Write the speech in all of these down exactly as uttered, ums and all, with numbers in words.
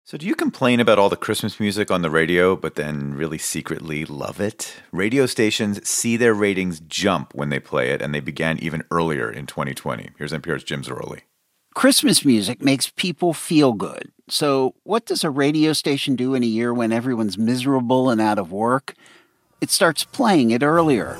So do you complain about all the Christmas music on the radio, but then really secretly love it? Radio stations see their ratings jump when they play it, and they began even earlier in twenty twenty. Here's N P R's Jim Zarroli. Christmas music makes people feel good. So what does a radio station do in a year when everyone's miserable and out of work? It starts playing it earlier.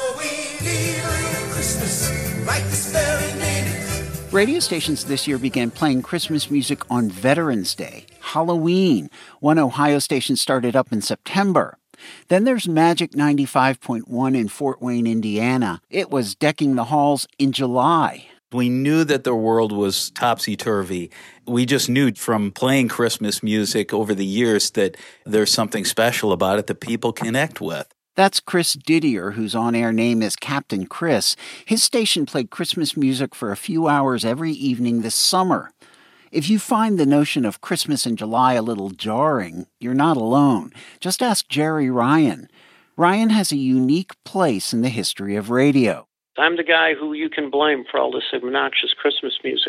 Radio stations this year began playing Christmas music on Veterans Day, Halloween. One Ohio station started up in September. Then there's Magic ninety-five point one in Fort Wayne, Indiana. It was decking the halls in July. We knew that the world was topsy-turvy. We just knew from playing Christmas music over the years that there's something special about it that people connect with. That's Chris Didier, whose on-air name is Captain Chris. His station played Christmas music for a few hours every evening this summer. If you find the notion of Christmas in July a little jarring, you're not alone. Just ask Jerry Ryan. Ryan has a unique place in the history of radio. I'm the guy who you can blame for all this obnoxious Christmas music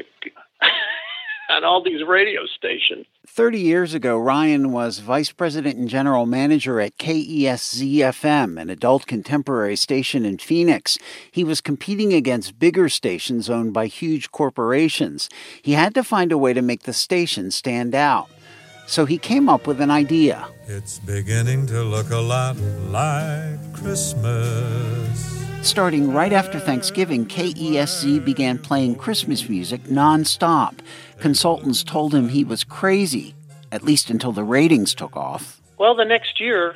on all these radio stations. Thirty years ago, Ryan was vice president and general manager at K E S Z F M, an adult contemporary station in Phoenix. He was competing against bigger stations owned by huge corporations. He had to find a way to make the station stand out. So he came up with an idea. It's beginning to look a lot like Christmas. Starting right after Thanksgiving, K E S Z began playing Christmas music nonstop. Consultants told him he was crazy, at least until the ratings took off. Well, the next year,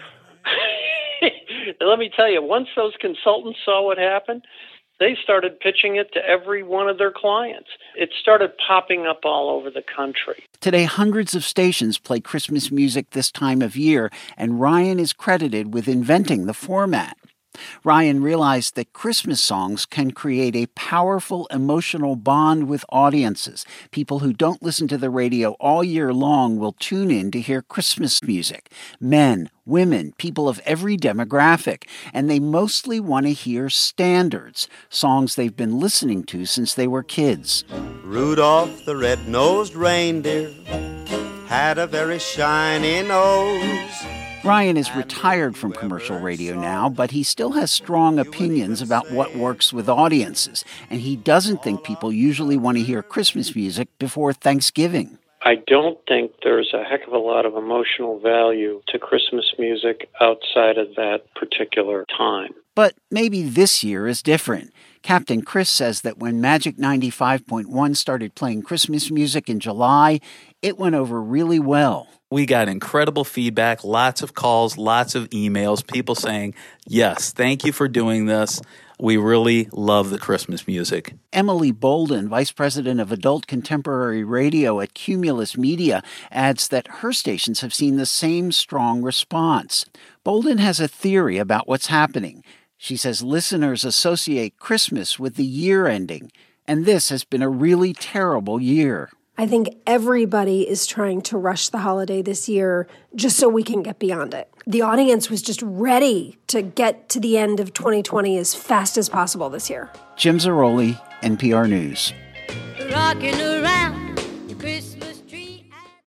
let me tell you, once those consultants saw what happened, they started pitching it to every one of their clients. It started popping up all over the country. Today, hundreds of stations play Christmas music this time of year, and Ryan is credited with inventing the format. Ryan realized that Christmas songs can create a powerful emotional bond with audiences. People who don't listen to the radio all year long will tune in to hear Christmas music. Men, women, people of every demographic. And they mostly want to hear standards, songs they've been listening to since they were kids. Rudolph the red-nosed reindeer had a very shiny nose. Ryan is retired from commercial radio now, but he still has strong opinions about what works with audiences, and he doesn't think people usually want to hear Christmas music before Thanksgiving. I don't think there's a heck of a lot of emotional value to Christmas music outside of that particular time. But maybe this year is different. Captain Chris says that when Magic ninety-five point one started playing Christmas music in July, it went over really well. We got incredible feedback, lots of calls, lots of emails, people saying, yes, thank you for doing this. We really love the Christmas music. Emily Bolden, vice president of adult contemporary radio at Cumulus Media, adds that her stations have seen the same strong response. Bolden has a theory about what's happening. She says listeners associate Christmas with the year ending, and this has been a really terrible year. I think everybody is trying to rush the holiday this year just so we can get beyond it. The audience was just ready to get to the end of twenty twenty as fast as possible this year. Jim Zarroli, N P R News. Rocking around